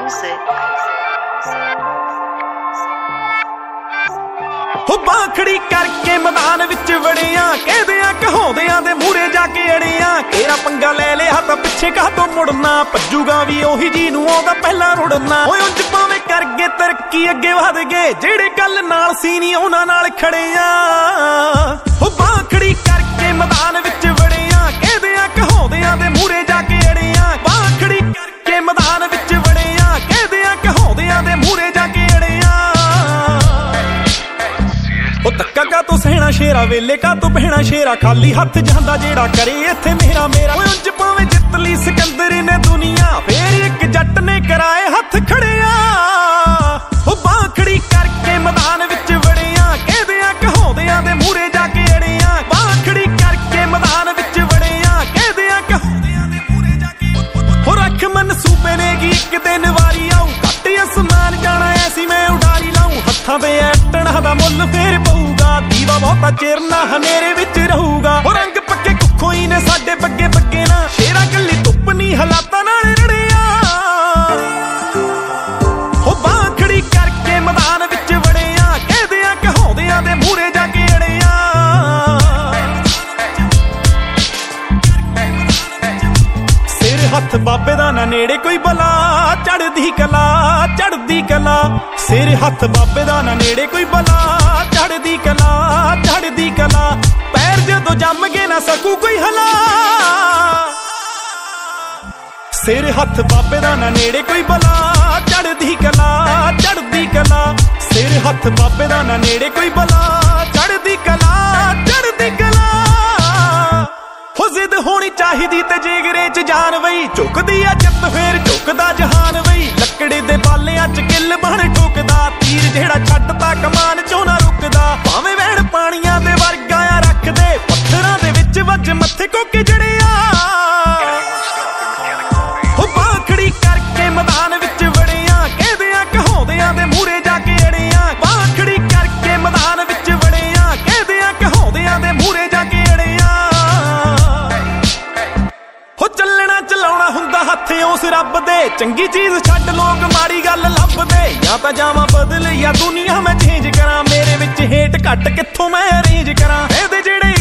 हो बाखड़ी करके मैदान विच वड़िया कहदियां कहाउंदियां दे मूहरे जाके अड़िया तेरा पंगा ले लिया तां पिछे काह तों मुड़ना भज्जूगा भी ओही जी नूं आउंदा पहला रुड़ना ओए उंज भावें कर गए तरक्की अगे वध गए जेड़े कल नाल सी नी उहनां नाल खड़े आ हो बाखड़ी करके मैदान विच वड़िया कहदियां कहाउंदियां दे मूहरे जाके अड़िया बाखड़ी करके मैदान विच वड़िया कहदियां कहाउंदियां दे मूहरे जाके अड़िया धक्का का तो सहना शेरा वेले का तो बहना शेरा खाली हथ जांदा जेड़ा करे इत्थे मेरा मेरा उंज भावें जित ली सिकंदर ने दुनिया फेर एक जट ने कराए हथ खड़िया ओ बाखड़ी करके मैदान विच वड़िया कहदियां कहाउंदियां दे मूहरे जाके अड़िया बाखड़ी करके मैदान विच वड़िया कहदियां कहाउंदियां दे मूहरे जाके हो रख मनसूबे ने की एक दिन वारी आऊ घट असमान जाना ऐसी मैं उडारी लाऊं हत्थां ते ऐटणा दा मुੱਲ फेर दीवा बहुता चेर ना हनेरे विच रहूगा हो रंग पक्के कुखों ही ने साडे बग्गे बग्गे ना शेरा गली धुप नी हालातां नाल रड़िया हो बाखड़ी करके मैदान विच वड़िया कहदियां कहाउंदियां दे मूहरे जाके अड़िया सिर हथ बाबे दा ना नेड़े कोई बला चढ़दी कला सिर हथ बाबे दा ना नेड़े कोई बला चढ़दी कला पैर जदों जम के ना सकू कोई हला सिर हथ बाबे दा ना नेड़े कोई बला चढ़दी कला सिर हथ बाबे दा ना नेड़े कोई बला चढ़दी कला हो जिद होनी चाहिदी ते जिगरे च जान वई झुकदी आ जित फेर झुकदा जहान वई लकड़े दे बालियां च किल बण ठोकदा तीर जेड़ा छड्डदा कमान चों ना रुकदा भावें वैण पाणियां दे वर्गा आ रख दे पत्थरां दे विच वज मत्थे कोके जड़िया हो बाखड़ी करके मैदान विच वड़िया कहदियां कहाउंदियां दे मूहरे जाके अड़िया बाखड़ी करके मैदान विच वड़िया कहदियां कहाउंदियां दे मूहरे जाके अड़िया हो चलना चलाउणा हुंदा हत्थ उस रब दे चंगी चीज छड्ड लोग माड़ी गल लभदे या तां जावां बदल या दुनिया मैं चेंज करां मेरे विच हेट घट कित्थों मैं अरेंज करां एहदे जेड़े